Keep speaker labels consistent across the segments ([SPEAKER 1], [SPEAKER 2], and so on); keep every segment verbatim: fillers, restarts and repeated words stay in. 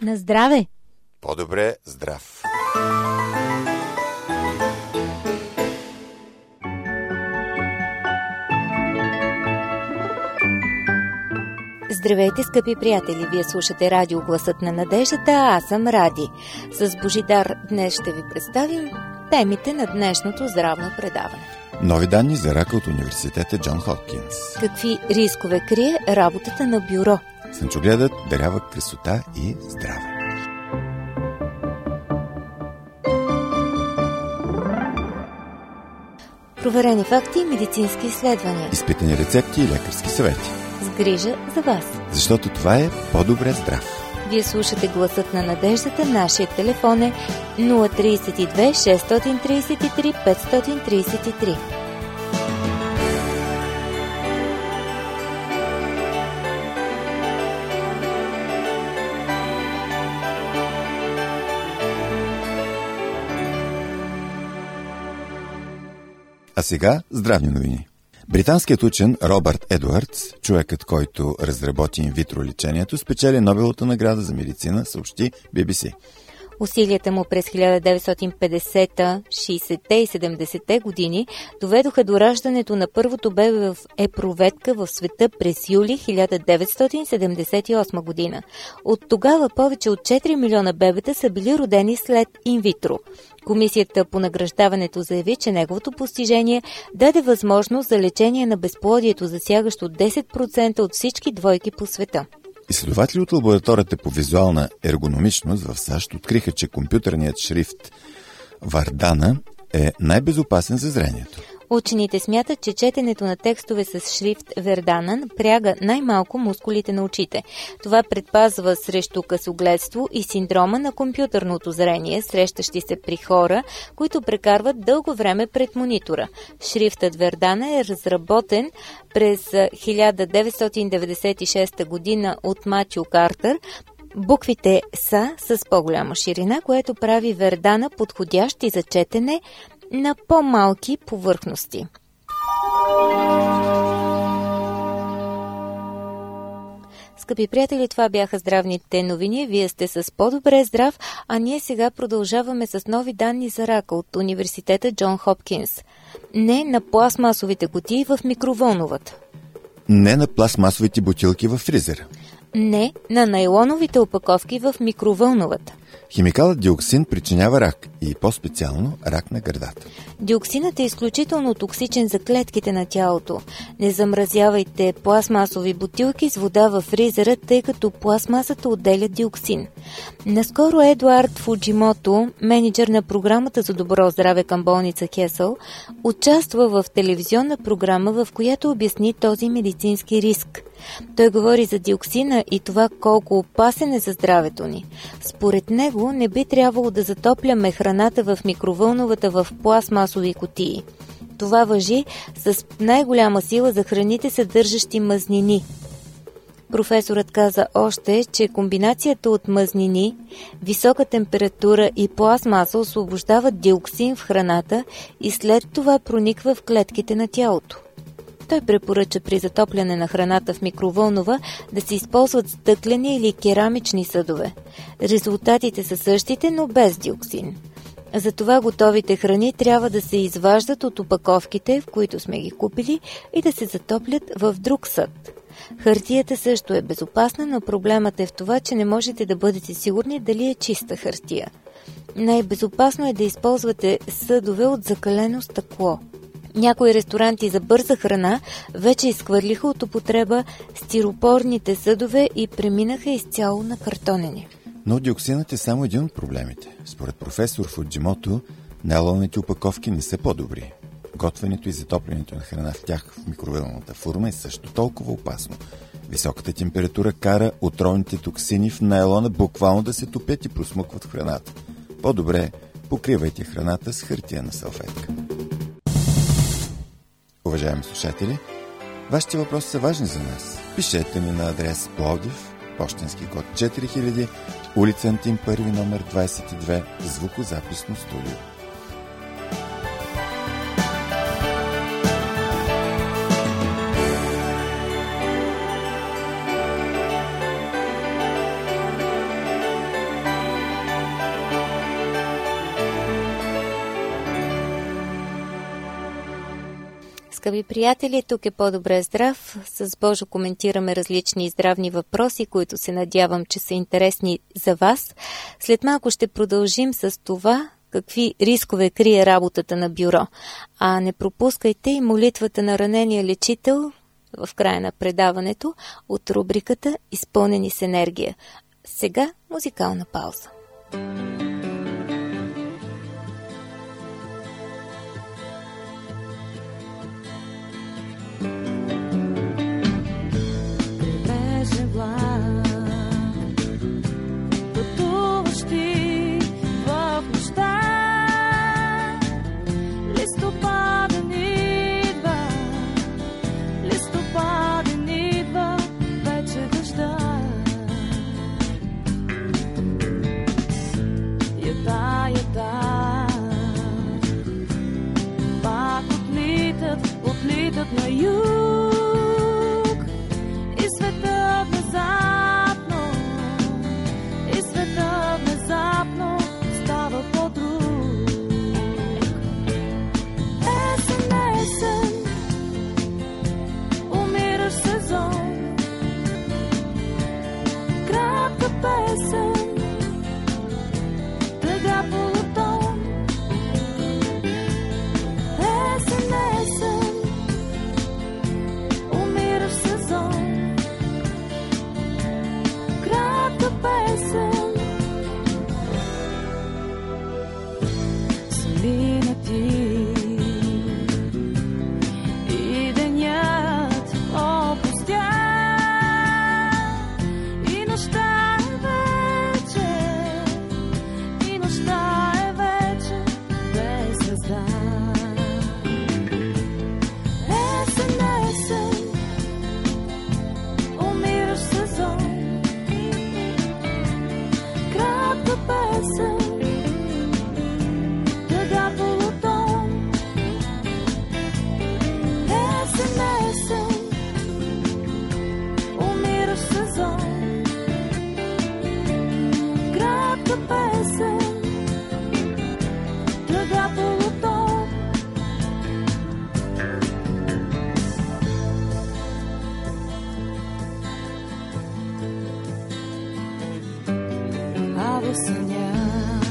[SPEAKER 1] На здраве!
[SPEAKER 2] По-добре здрав!
[SPEAKER 1] Здравейте, скъпи приятели! Вие слушате радио Гласът на надеждата, а аз съм Ради. С Божидар днес ще ви представим темите на днешното здравно предаване.
[SPEAKER 2] Нови данни за рака от университета Джон Хопкинс.
[SPEAKER 1] Какви рискове крие работата на бюро?
[SPEAKER 2] Слънчогледът дарява красота и здраве.
[SPEAKER 1] Проверени факти и медицински изследвания.
[SPEAKER 2] Изпитани рецепти и лекарски съвети.
[SPEAKER 1] С грижа за вас.
[SPEAKER 2] Защото това е по-добре здрав.
[SPEAKER 1] Вие слушате Гласът на надеждата. Нашия телефон е нула три две шест три три пет три три.
[SPEAKER 2] А сега здравни новини. Британският учен Робърт Едуардс, човекът, който разработи инвитро лечението, спечели Нобеловата награда за медицина, съобщи Би Би Си.
[SPEAKER 1] Усилията му през хиляда деветстотин и петдесета, шейсетте и седемдесетте години доведоха до раждането на първото бебе в епроветка в света през юли хиляда деветстотин седемдесет и осма година. От тогава повече от четири милиона бебета са били родени след инвитро. Комисията по награждаването заяви, че неговото постижение даде възможност за лечение на безплодието, засягащо десет процента от всички двойки по света.
[SPEAKER 2] Изследователи от лабораторията по визуална ергономичност в САЩ откриха, че компютърният шрифт Вардана е най-безопасен за зрението.
[SPEAKER 1] Учените смятат, че четенето на текстове с шрифт Вердана напряга най-малко мускулите на очите. Това предпазва срещу късогледство и синдрома на компютърното зрение, срещащи се при хора, които прекарват дълго време пред монитора. Шрифтът Вердана е разработен през хиляда деветстотин деветдесет и шеста година от Матю Картер. Буквите са с по-голяма ширина, което прави Вердана подходящи за четене на по-малки повърхности. Скъпи приятели, това бяха здравните новини. Вие сте с по-добре здрав, а ние сега продължаваме с нови данни за рака от университета Джон Хопкинс. Не на пластмасовите кутии в микровълновата.
[SPEAKER 2] Не на пластмасовите бутилки в фризера.
[SPEAKER 1] Не на найлоновите опаковки в микровълновата.
[SPEAKER 2] Химикалът диоксин причинява рак и по-специално рак на гърдата.
[SPEAKER 1] Диоксинът е изключително токсичен за клетките на тялото. Не замразявайте пластмасови бутилки с вода във фризера, тъй като пластмасата отделя диоксин. Наскоро Едуард Фуджимото, мениджър на програмата за добро здраве към болница Хесъл, участва в телевизионна програма, в която обясни този медицински риск. Той говори за диоксина и това колко опасен е за здравето ни. Според него не би трябвало да затопляме храната в микровълновата в пластмасови кутии. Това важи с най-голяма сила за храните, съдържащи мазнини. Професорът каза още, че комбинацията от мазнини, висока температура и пластмаса освобождават диоксин в храната и след това прониква в клетките на тялото. Той препоръча при затопляне на храната в микровълнова да се използват стъклени или керамични съдове. Резултатите са същите, но без диоксин. Затова готовите храни трябва да се изваждат от опаковките, в които сме ги купили, и да се затоплят в друг съд. Хартията също е безопасна, но проблемът е в това, че не можете да бъдете сигурни дали е чиста хартия. Най-безопасно е да използвате съдове от закалено стъкло. Някои ресторанти за бърза храна вече изхвърлиха от употреба стиропорните съдове и преминаха изцяло на картонени.
[SPEAKER 2] Но диоксинът е само един от проблемите. Според професор Фуджимото, нейлоновите опаковки не са по-добри. Готвенето и затоплянето на храна в тях в микровълновата форма е също толкова опасно. Високата температура кара отровните токсини в нейлона буквално да се топят и просмукват в храната. По-добре покривайте храната с хартиена салфетка. Уважаеми слушатели, вашите въпроси са важни за нас. Пишете ни на адрес Пловдив, пощенски код четири хиляди, улица Антим първи, номер двадесет и две, звукозаписно студио.
[SPEAKER 1] Скъпи приятели, тук е По-добре здрав. С Божо коментираме различни здравни въпроси, които се надявам, че са интересни за вас. След малко ще продължим с това, какви рискове крие работата на бюро. А не пропускайте и молитвата на ранения лечител в края на предаването от рубриката "Изпълнени с енергия". Сега музикална пауза.
[SPEAKER 3] Отлитат на юг и света внезапно, и света внезапно става по-друг. Есен, есен, умираш сезон, кратка песен, тъга полутон. Есен, есен, песен. Сълина ти и денят опустя, и нощта е вече, и нощта е вече без звезда. Есен, есен, умираш сезон, песен, тъга полутон. Есен, есен, умираш сезон, кратка песен, тъга полутон. А в съня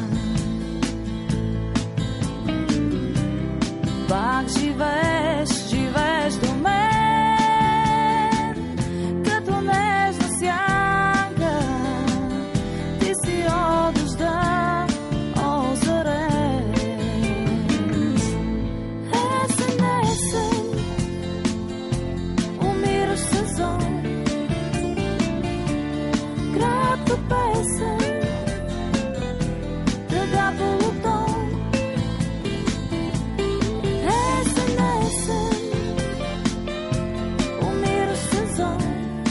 [SPEAKER 3] пак живееш, живееш до мен, като нежна сянка, ти си от дъжда озарен. Есен, есен, умираш сезон, кратка песен, тъга полутон. Есен, есен, умираш сезон,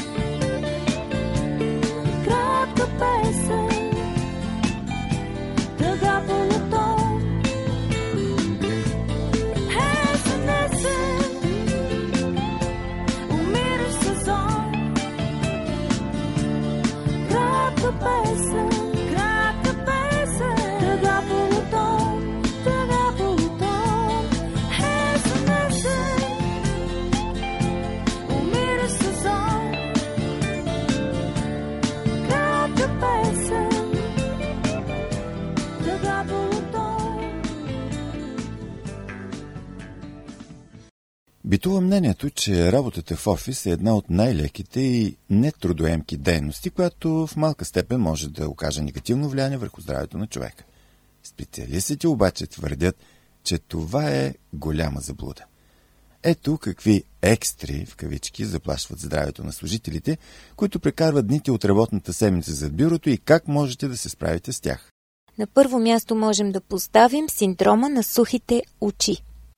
[SPEAKER 3] кратка песен, тъга полутон. Есен, есен, умираш сезон, кратка песен, кратка песен, тъга полутон, тъга полутон. Есен, есен, умираш сезон, кратка песен, тъга полутон.
[SPEAKER 2] Битува мнението, че работата в офис е една от най-леките и нетрудоемки дейности, която в малка степен може да окаже негативно влияние върху здравето на човека. Специалистите обаче твърдят, че това е голяма заблуда. Ето какви екстри, в кавички, заплашват здравето на служителите, които прекарват дните от работната седмица зад бюрото и как можете да се справите с тях.
[SPEAKER 1] На първо място можем да поставим синдрома на сухите очи.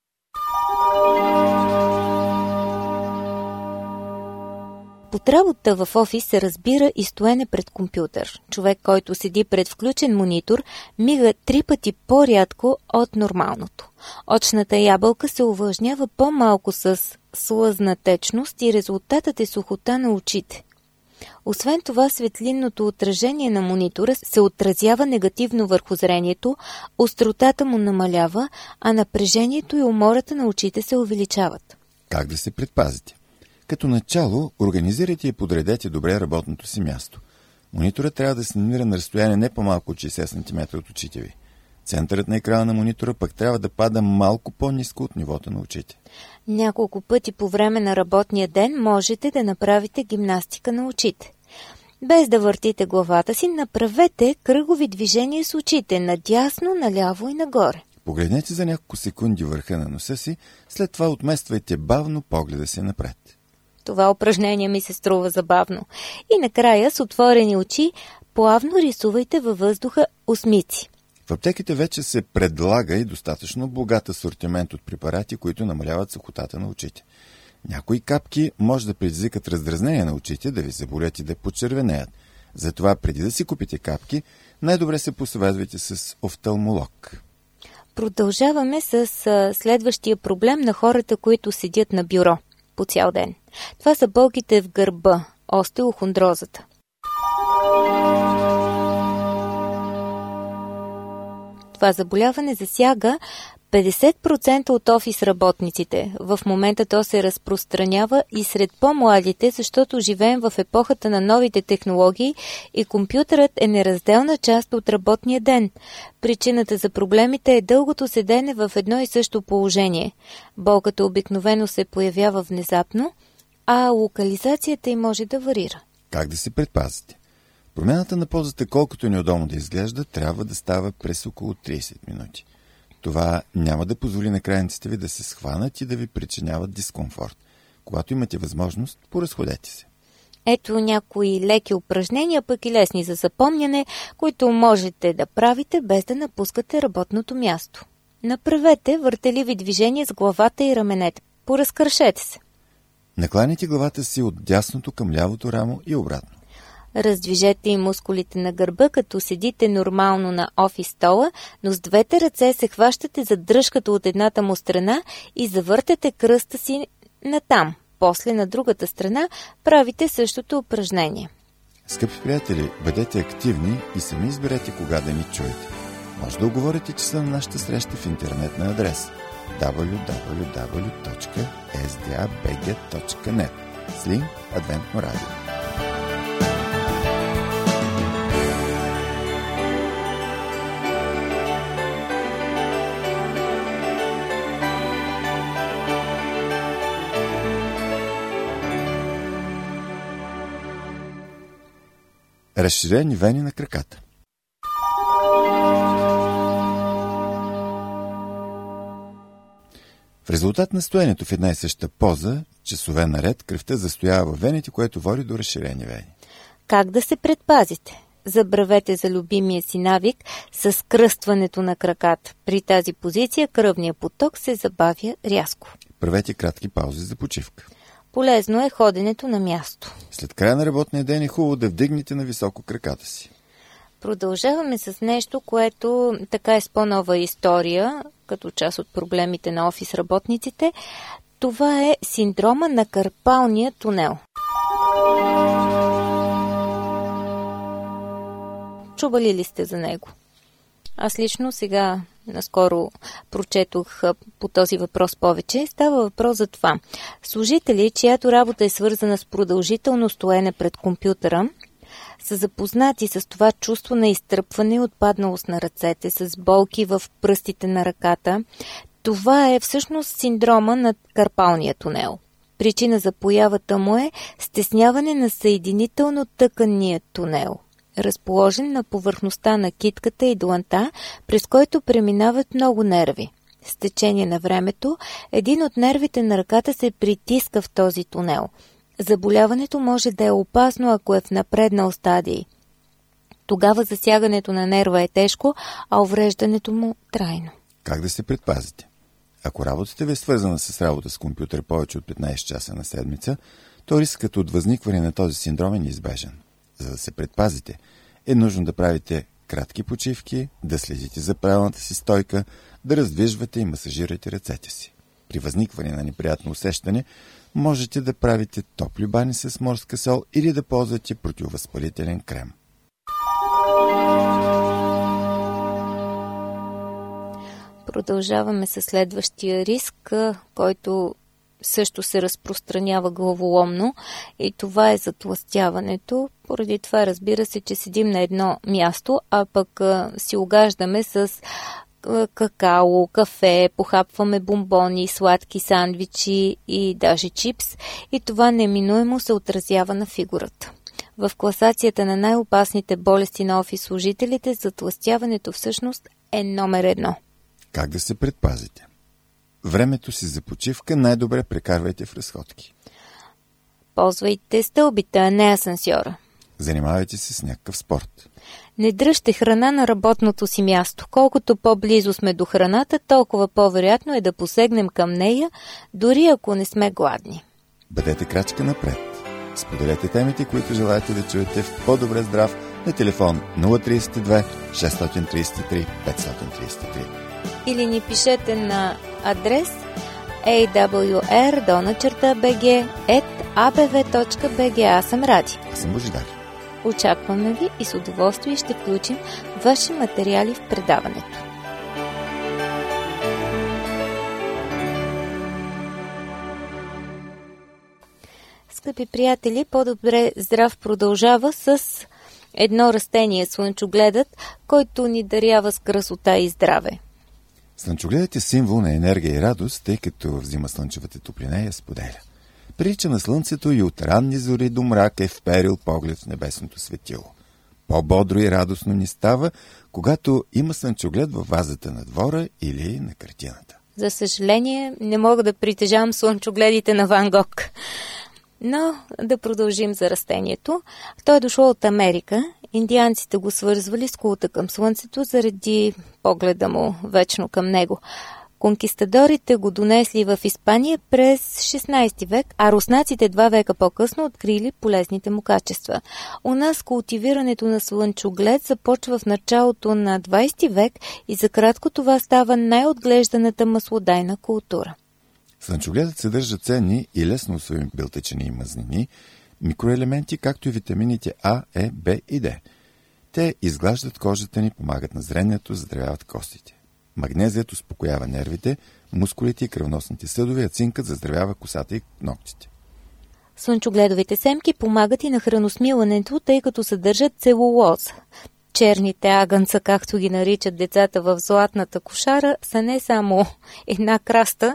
[SPEAKER 1] Под работа в офис се разбира и стоене пред компютър. Човек, който седи пред включен монитор, мига три пъти по-рядко от нормалното. Очната ябълка се увлажнява по-малко с слъзна течност и резултатът е сухота на очите. Освен това, светлинното отражение на монитора се отразява негативно върху зрението, остротата му намалява, а напрежението и умората на очите се увеличават.
[SPEAKER 2] Как да се предпазите? Като начало, организирайте и подредете добре работното си място. Мониторът трябва да се намира на разстояние не по-малко от шейсет сантиметра от очите ви. Центърът на екрана на монитора пък трябва да пада малко по-ниско от нивото на очите.
[SPEAKER 1] Няколко пъти по време на работния ден можете да направите гимнастика на очите. Без да въртите главата си, направете кръгови движения с очите, надясно, наляво и нагоре.
[SPEAKER 2] Погледнете за няколко секунди върха на носа си, след това отмествайте бавно погледа си напред.
[SPEAKER 1] Това упражнение ми се струва забавно. И накрая с отворени очи плавно рисувайте във въздуха осмици.
[SPEAKER 2] В аптеките вече се предлага и достатъчно богат асортимент от препарати, които намаляват сухотата на очите. Някои капки може да предизвикат раздразнение на очите, да ви заболят и да почервенеят. Затова преди да си купите капки, най-добре се посъветвайте с офталмолог.
[SPEAKER 1] Продължаваме с следващия проблем на хората, които седят на бюро по цял ден. Това са болките в гърба, остеохондрозата. Това заболяване засяга петдесет процента от офис работниците. В момента то се разпространява и сред по-младите, защото живеем в епохата на новите технологии и компютърът е неразделна част от работния ден. Причината за проблемите е дългото седене в едно и също положение. Болката обикновено се появява внезапно, а локализацията й може да варира.
[SPEAKER 2] Как да се предпазите? Промяната на позата, колкото е неудобно да изглежда, трябва да става през около трийсет минути. Това няма да позволи на крайниците ви да се схванат и да ви причиняват дискомфорт. Когато имате възможност, поразходете се.
[SPEAKER 1] Ето някои леки упражнения, пък и лесни за запомняне, които можете да правите без да напускате работното място. Направете въртеливи движения с главата и раменете. Поразкършете се.
[SPEAKER 2] Накланяйте главата си от дясното към лявото рамо и обратно.
[SPEAKER 1] Раздвижете и мускулите на гърба, като седите нормално на офис стола, но с двете ръце се хващате за дръжката от едната му страна и завъртате кръста си натам. После на другата страна правите същото упражнение.
[SPEAKER 2] Скъпи приятели, бъдете активни и сами изберете кога да ни чуете. Може да уговорите часа на нашата среща в интернет на адрес дабъл ю дабъл ю дабъл ю точка ес ди ей би джи точка нет слин Адвентно радио. Разширени вени на краката. В резултат на стоенето в една и съща поза, часове наред, кръвта застоява във вените, което води до разширени вени.
[SPEAKER 1] Как да се предпазите? Забравете за любимия си навик с кръстването на краката. При тази позиция кръвният поток се забавя рязко.
[SPEAKER 2] Правете кратки паузи за почивка.
[SPEAKER 1] Полезно е ходенето на място.
[SPEAKER 2] След края на работния ден е хубаво да вдигнете на високо краката си.
[SPEAKER 1] Продължаваме с нещо, което така е с по-нова история, като част от проблемите на офис работниците. Това е синдрома на карпалния тунел. Чували ли сте за него? Аз лично сега наскоро прочетох по този въпрос повече. Става въпрос за това. Служители, чиято работа е свързана с продължително стоене пред компютъра, са запознати с това чувство на изтръпване и отпадналост на ръцете, с болки в пръстите на ръката. Това е всъщност синдрома на карпалния тунел. Причина за появата му е стесняване на съединително-тъканния тунел, разположен на повърхността на китката и дланта, през който преминават много нерви. С течение на времето, един от нервите на ръката се притиска в този тунел. Заболяването може да е опасно, ако е в напреднал стадий. Тогава засягането на нерва е тежко, а увреждането му трайно.
[SPEAKER 2] Как да се предпазите? Ако работата ви е свързана с работа с компютър повече от петнайсет часа на седмица, то рискът от възникване на този синдром е неизбежен. За да се предпазите, е нужно да правите кратки почивки, да следите за правилната си стойка, да раздвижвате и масажирате ръцете си. При възникване на неприятно усещане, можете да правите топли бани с морска сол или да ползвате противовъзпалителен крем.
[SPEAKER 1] Продължаваме с следващия риск, който също се разпространява главоломно и това е затлъстяването. Поради това разбира се, че седим на едно място, а пък а, си угаждаме с а, какао, кафе, похапваме бомбони, сладки сандвичи и даже чипс и това неминуемо се отразява на фигурата. В класацията на най-опасните болести на офис служителите затлъстяването всъщност е номер едно.
[SPEAKER 2] Как да се предпазите? Времето си за почивка най-добре прекарвайте в разходки.
[SPEAKER 1] Ползвайте стълбите, а не асансьора.
[SPEAKER 2] Занимавайте се с някакъв спорт.
[SPEAKER 1] Не дръжте храна на работното си място. Колкото по-близо сме до храната, толкова по-вероятно е да посегнем към нея, дори ако не сме гладни.
[SPEAKER 2] Бъдете крачка напред. Споделете темите, които желаете да чуете в По-добре здрав на телефон нула три две шест три три пет три три.
[SPEAKER 1] Или ни пишете на адрес ей дабъл ю ар долна черта би джи ет а бе ве точка би джи. Аз съм Ради.
[SPEAKER 2] Аз съм Божидар.
[SPEAKER 1] Очакваме ви и с удоволствие ще включим ваши материали в предаването. Скъпи приятели, По-добре здрав продължава с едно растение, слънчогледът, който ни дарява с красота и здраве.
[SPEAKER 2] Слънчогледът е символ на енергия и радост, тъй като взима слънчевата топлина и я споделя. Прилича на слънцето и от ранни зори до мрак е вперил поглед в небесното светило. По-бодро и радостно ни става, когато има слънчоглед във вазата на двора или на картината.
[SPEAKER 1] За съжаление, не мога да притежавам слънчогледите на Ван Гог. Но да продължим за растението. Той е дошло от Америка. Индианците го свързвали с култа към слънцето заради погледа му вечно към него. Конкистадорите го донесли в Испания през шестнайсети век, а руснаците два века по-късно открили полезните му качества. У нас култивирането на слънчоглед започва в началото на двайсети век и за кратко това става най-отглежданата маслодайна култура.
[SPEAKER 2] Слънчогледът съдържа ценни и лесно усвоими белтъчини и мазнини, микроелементи, както и витамините А, Е, Б и Д. Те изглаждат кожата ни, помагат на зрението, заздравяват костите. Магнезият успокоява нервите, мускулите и кръвносните съдове, а цинкът заздравява косата и ногтите.
[SPEAKER 1] Слънчогледовите семки помагат и на храносмилането, тъй като съдържат целулоза. Черните агънца, както ги наричат децата в златната кошара, са не само една краста,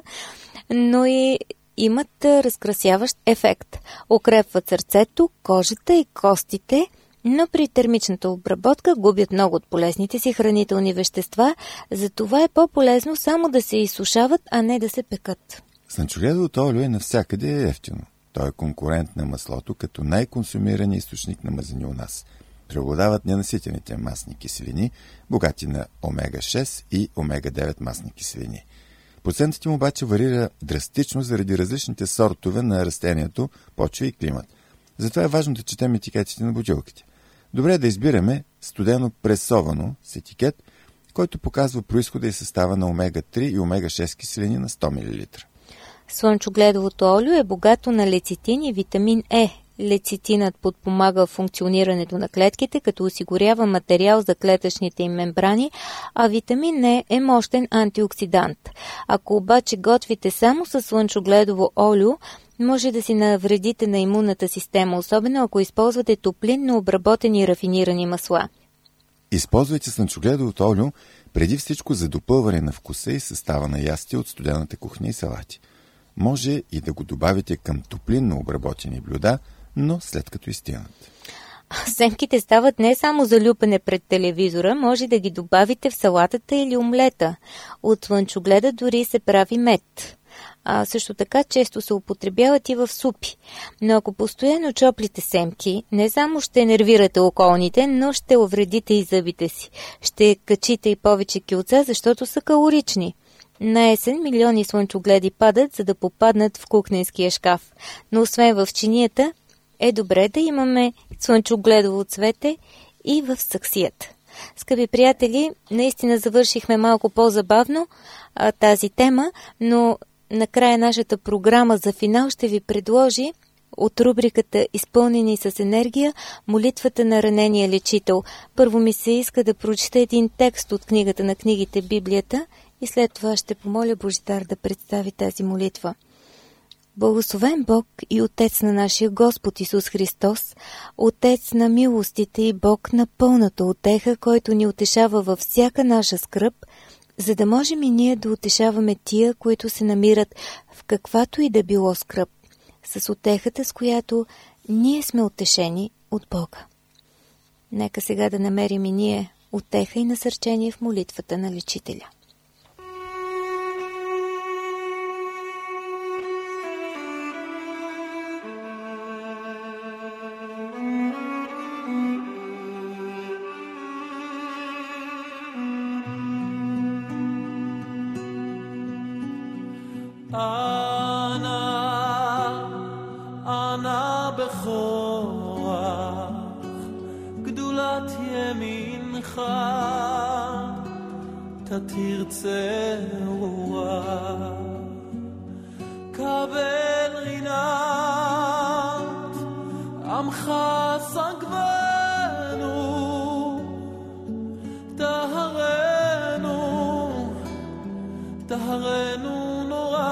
[SPEAKER 1] но и имат разкрасяващ ефект. Укрепват сърцето, кожата и костите, но при термичната обработка губят много от полезните си хранителни вещества, затова е по-полезно само да се изсушават, а не да се пекат.
[SPEAKER 2] Слънчогледовото олио е навсякъде е ефтино. Той е конкурент на маслото, като най-консумиран източник на мазнини у нас. Преобладават ненаситените масни киселини, богати на омега шест и омега девет масни киселини. Процентът им обаче варира драстично заради различните сортове на растението, почва и климат. Затова е важно да четем етикетите на бутилките. Добре е да избираме студено пресовано с етикет, който показва произхода и състава на омега три и омега шест киселини на сто милилитра.
[SPEAKER 1] Слънчогледовото олио е богато на лецитин и витамин Е. Лецитинът подпомага функционирането на клетките, като осигурява материал за клетъчните им мембрани, а витамин Е е мощен антиоксидант. Ако обаче готвите само с слънчогледово олио, може да си навредите на имунната система, особено ако използвате топлинно обработени рафинирани масла.
[SPEAKER 2] Използвайте слънчогледовото олио преди всичко за допълване на вкуса и състава на ястия от студената кухня и салати. Може и да го добавите към топлинно обработени блюда, но след като изтинат.
[SPEAKER 1] Семките стават не само за люпене пред телевизора, може да ги добавите в салатата или омлета. От слънчогледа дори се прави мед. А също така често се употребяват и в супи. Но ако постоянно чоплите семки, не само ще нервирате околните, но ще увредите и зъбите си. Ще качите и повече килца, защото са калорични. На есен милиони слънчогледи падат, за да попаднат в кухненския шкаф. Но освен в чинията, е добре да имаме слънчогледово цвете и в саксията. Скъпи приятели, наистина завършихме малко по-забавно а, тази тема, но накрая нашата програма за финал ще ви предложи от рубриката "Изпълнени с енергия" молитвата на ранения лечител. Първо ми се иска да прочета един текст от книгата на книгите, Библията, и след това ще помоля Божидар да представи тази молитва. Благословен Бог и Отец на нашия Господ Исус Христос, Отец на милостите и Бог на пълната утеха, който ни утешава във всяка наша скръб, за да можем и ние да утешаваме тия, които се намират в каквато и да било скръб, с утехата, с която ние сме утешени от Бога. Нека сега да намерим и ние утеха и насърчение в молитвата на лечителя.
[SPEAKER 4] תרצה רוח קבל רינת עמך סגבנו טהרנו טהרנו נורא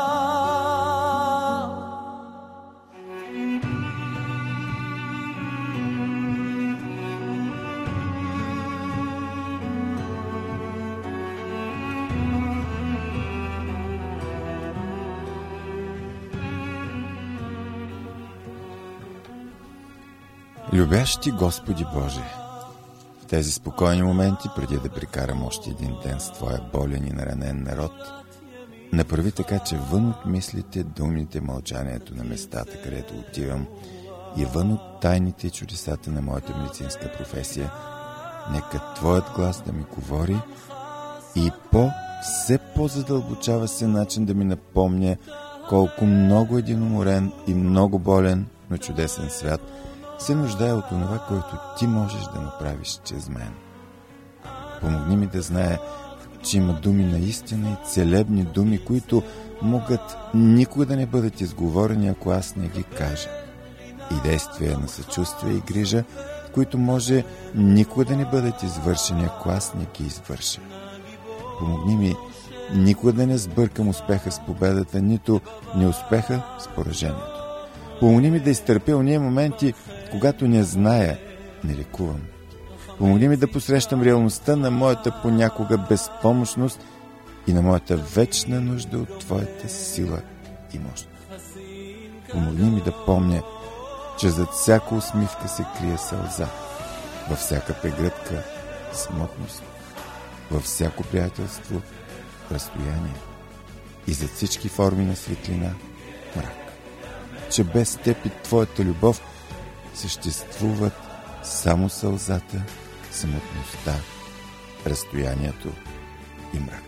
[SPEAKER 2] Любящи Господи Боже, в тези спокойни моменти, преди да прекарам още един ден с Твоя болен и наранен народ, направи така, че вън от мислите, думите, мълчанието на местата, където отивам, и вън от тайните и чудесата на моята медицинска професия, нека Твоят глас да ми говори и по все по-задълбочава се начин да ми напомня колко много един уморен и много болен, но чудесен свят се нуждае от това, което Ти можеш да направиш чрез мен. Помогни ми да зная, че има думи наистина и целебни думи, които могат никога да не бъдат изговорени, ако аз не ги кажа. И действия на съчувствие и грижа, които може никога да не бъдат извършени, ако аз не ги извърша. Помогни ми никога да не сбъркам успеха с победата, нито неуспеха с поражението. Помогни ми да изтърпя ония моменти, когато не зная, не лекувам. Помогни ми да посрещам реалността на моята понякога безпомощност и на моята вечна нужда от Твоята сила и мощ. Помогни ми да помня, че зад всяка усмивка се крие сълза, във всяка прегръдка смътност, във всяко приятелство разстояние и зад всички форми на светлина мрак. Че без Теб и Твоята любов съществуват само сълзата, самотността, разстоянието и мрак.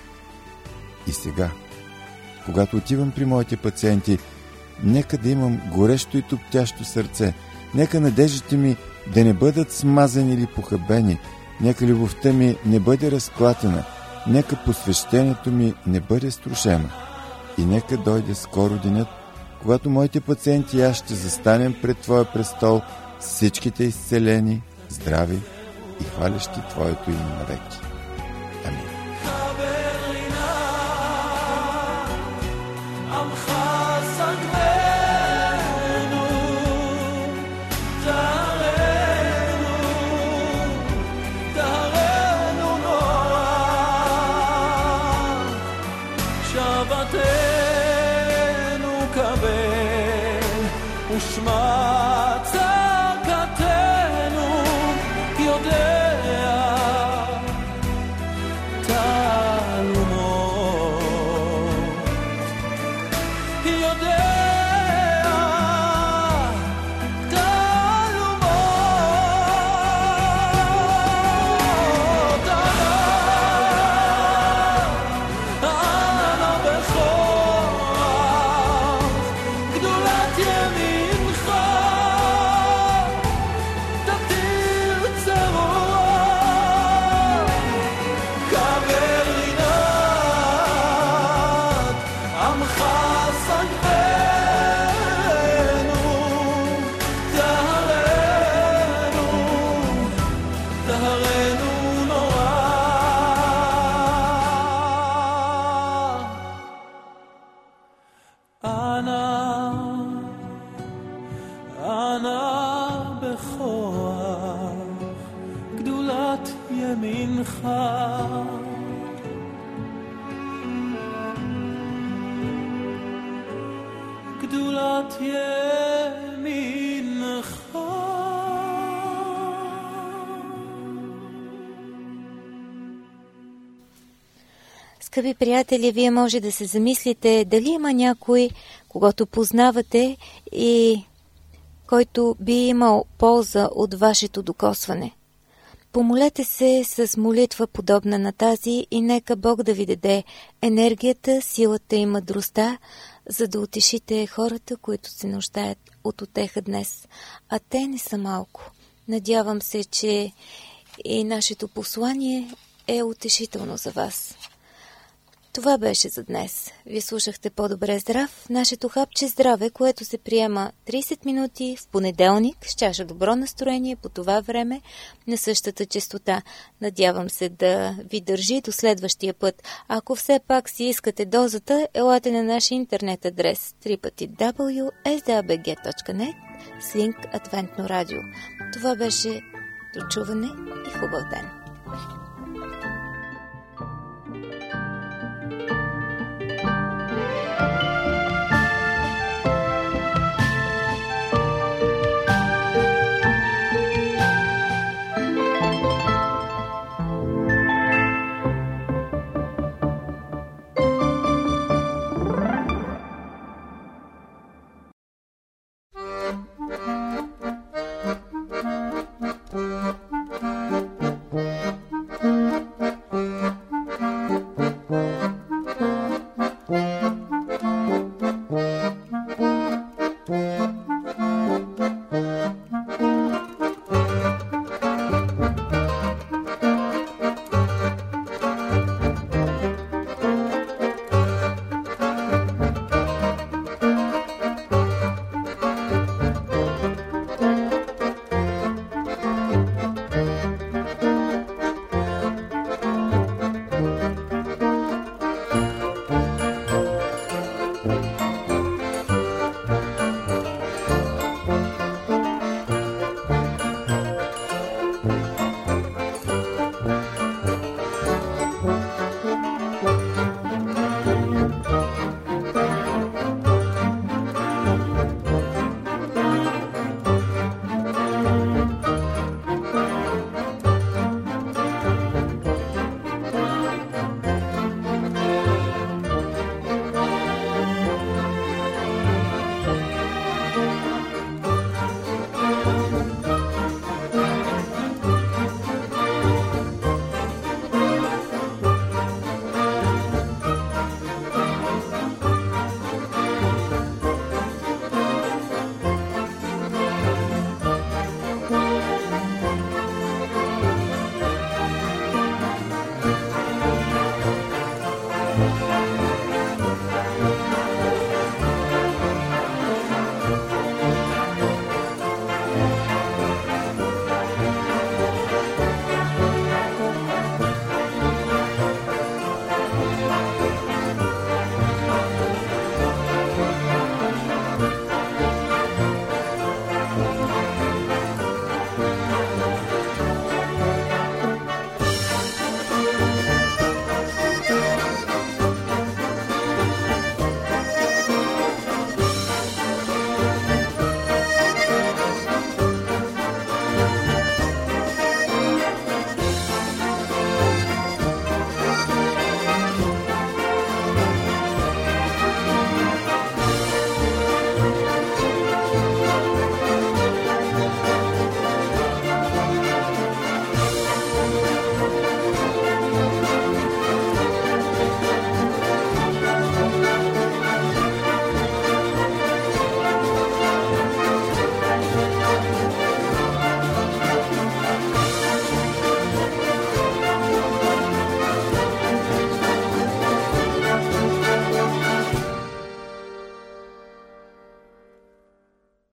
[SPEAKER 2] И сега, когато отивам при моите пациенти, нека да имам горещо и топтящо сърце, нека надеждите ми да не бъдат смазани или похабени, нека любовта ми не бъде разклатена, нека посвещението ми не бъде струшено и нека дойде скоро денят, когато моите пациенти и аз ще застанем пред Твоя престол, всичките изцелени, здрави и хвалящи Твоето име навеки. Амин.
[SPEAKER 4] ושמע צעקתנו, יודע תעלומות, יודע תעלומות. אנא, אנא בכוח, גדולת ימינך
[SPEAKER 1] Скъпи приятели, вие може да се замислите дали има някой, когато познавате и който би имал полза от вашето докосване. Помолете се с молитва подобна на тази и нека Бог да ви даде енергията, силата и мъдростта, за да утешите хората, които се нуждаят от утеха днес. А те не са малко. Надявам се, че и нашето послание е утешително за вас. Това беше за днес. Ви слушахте По-добре здрав, нашето хапче здраве, което се приема трийсет минути в понеделник с чаша добро настроение по това време на същата честота. Надявам се да ви държи до следващия път. Ако все пак си искате дозата, елате на нашия интернет адрес дабъл ю дабъл ю дабъл ю точка ес ди ей би джи точка нет с линк Адвентно радио. Това беше дочуване и хубав ден.
[SPEAKER 3] Thank you.